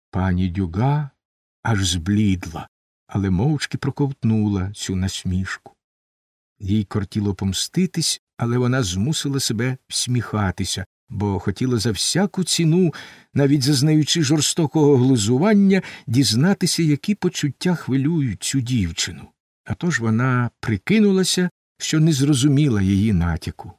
Пані Дюга аж зблідла, але мовчки проковтнула цю насмішку. Їй кортіло помститись, але вона змусила себе всміхатися, бо хотіла за всяку ціну, навіть зазнаючи жорстокого глузування, дізнатися, які почуття хвилюють цю дівчину. А тож вона прикинулася, що не зрозуміла її натяку.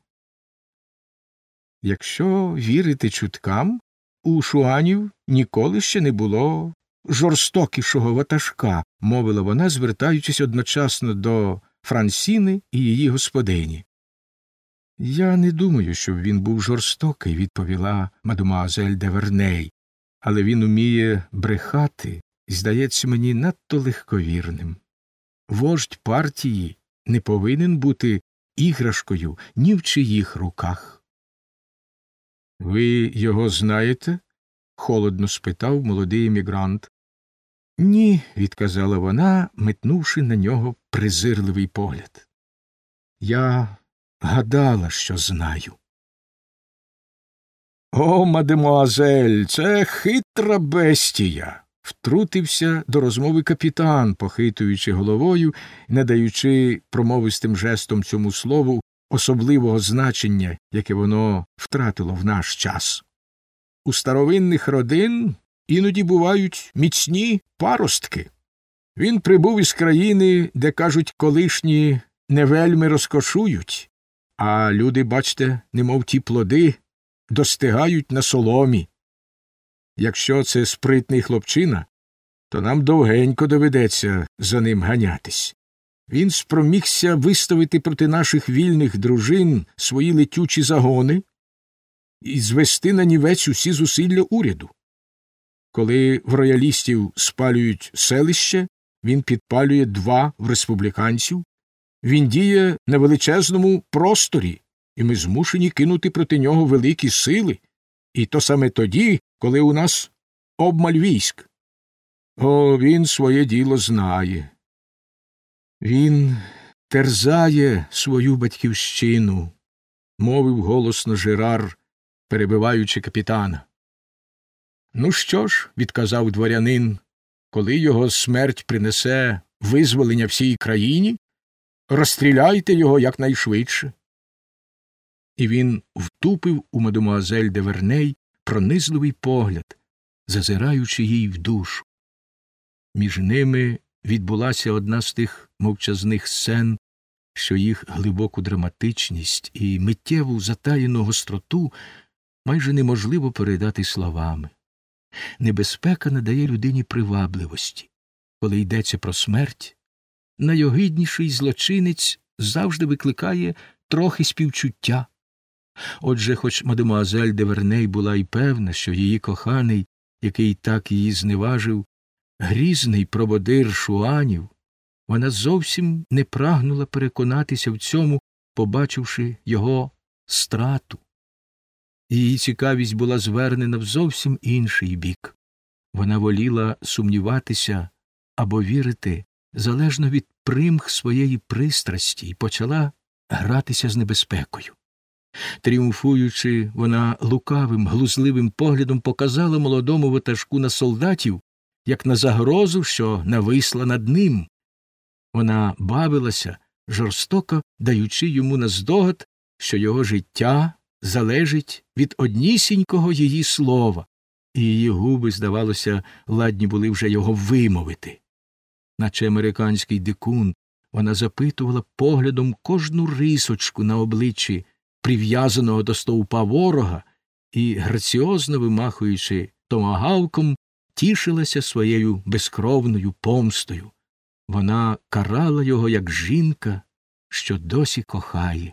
Якщо вірити чуткам, у шуанів ніколи ще не було жорстокішого ватажка, мовила вона, звертаючись одночасно до Франсіни і її господині. Я не думаю, щоб він був жорстокий, відповіла мадемуазель де Верней, але він уміє брехати і здається мені надто легковірним. Вождь партії не повинен бути іграшкою ні в чиїх руках. Ви його знаєте? Холодно спитав молодий емігрант. Ні, відказала вона, метнувши на нього презирливий погляд. Я гадала, що знаю. О, мадемуазель, це хитра бестія, втрутився до розмови капітан, похитуючи головою і надаючи промовистим жестом цьому слову особливого значення, яке воно втратило в наш час. У старовинних родин іноді бувають міцні паростки. Він прибув із країни, де, кажуть, колишні не вельми розкошують, а люди, бачте, немов ті плоди, достигають на соломі. Якщо це спритний хлопчина, то нам довгенько доведеться за ним ганятись. Він спромігся виставити проти наших вільних дружин свої летючі загони і звести на нівець усі зусилля уряду. Коли в роялістів спалюють селище, він підпалює 2 в республіканців. Він діє на величезному просторі, і ми змушені кинути проти нього великі сили, і то саме тоді, коли у нас обмаль військ. О, він своє діло знає. Він терзає свою батьківщину, мовив голосно Жерар, перебиваючи капітана. Ну що ж, відказав дворянин, коли його смерть принесе визволення всій країні, розстріляйте його якнайшвидше. І він втупив у мадемуазель де Верней пронизливий погляд, зазираючи їй в душу. Між ними відбулася одна з тих мовчазних сцен, що їх глибоку драматичність і миттєву затаєну гостроту майже неможливо передати словами. Небезпека надає людині привабливості. Коли йдеться про смерть, найогидніший злочинець завжди викликає трохи співчуття. Отже, хоч мадемуазель де Верней була й певна, що її коханий, який так її зневажив, грізний проводир шуанів, вона зовсім не прагнула переконатися в цьому, побачивши його страту. Її цікавість була звернена в зовсім інший бік. Вона воліла сумніватися або вірити залежно від примх своєї пристрасті і почала гратися з небезпекою. Тріумфуючи, вона лукавим, глузливим поглядом показала молодому ватажку на солдатів, як на загрозу, що нависла над ним. Вона бавилася, жорстоко даючи йому наздогад, що його життя залежить від однісінького її слова, і її губи, здавалося, ладні були вже його вимовити. Наче американський дикун, вона запитувала поглядом кожну рисочку на обличчі прив'язаного до стовпа ворога і, граціозно вимахуючи томагавком, тішилася своєю безкровною помстою. Вона карала його як жінка, що досі кохає.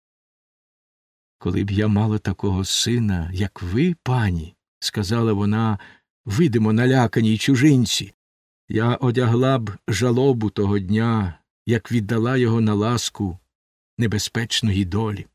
«Коли б я мала такого сина, як ви, пані, – сказала вона, видимо наляканій чужинці, – я одягла б жалобу того дня, як віддала його на ласку небезпечної долі.